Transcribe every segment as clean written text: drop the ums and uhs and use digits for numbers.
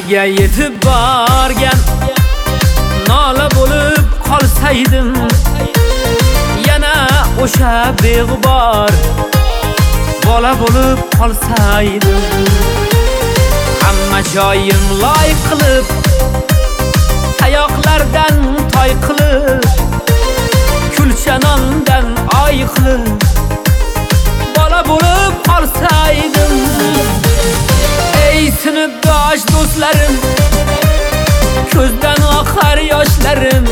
Nega yetib borgan nola bo'lib qolsaydim, yana o'sha beg'ubor bola bo'lib qolsaydim. Hamma joyim loy qilib, tayoqlardan toy qilib, kulcha nondan oy qilib bola bo'lib qolsaydim. Ey sinfdosh do'stlarim, ko'zdan oqar yoshlarim,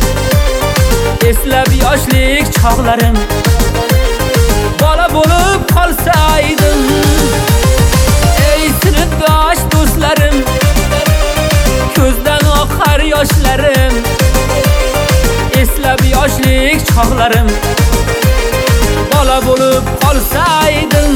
eslab yoshlik chog'larim bola bo'lib qolsaydim. Ey sinfdosh do'stlarim, ko'zdan oqar yoshlarim, eslab yoshlik chog'larim bola bo'lib qolsaydim.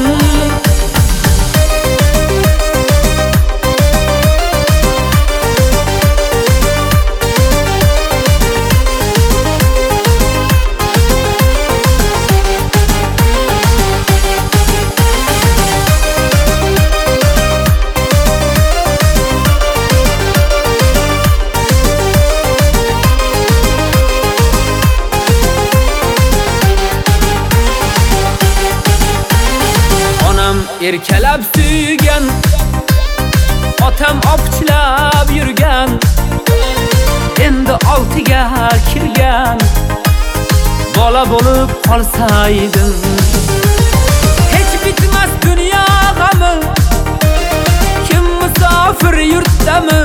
Erkalab suygan, otam opchilab yurgan, endi 6ga kirgan bola bo'lib qolsaydim. Hech bitmas dunyo g'ami, kim musofir yurtdami,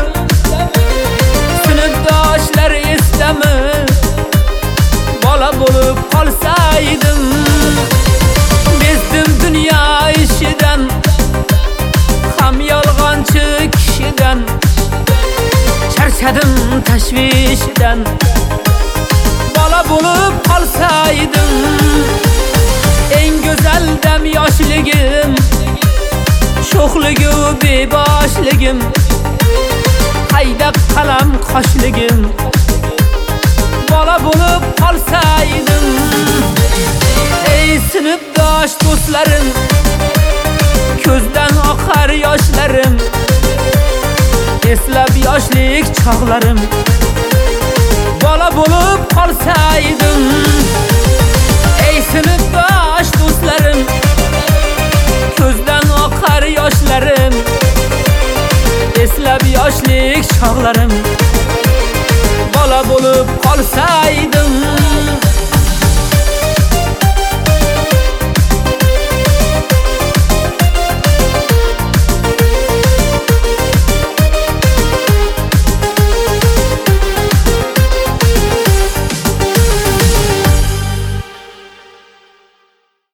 sinfdoshlar esdami bola bo'lib qolsaydim. Bezdim dunyo ishidan, ham yolg'onchi kishidan, charchadim tashvishidan bola bo'lib qolsaydim. Eng go'zal dam yoshligim, sho'xligu beboshligim, qayda qalam qoshligim bola bo'lib qolsaydim. Ey sinfdosh do'stlarim, ko'zdan oqar yoshlarim, eslab yoshlik chog'larim bola bo'lib qolsaydim. Ey sinfdosh do'stlarim, ko'zdan oqar yoshlarim, eslab yoshlik chog'larim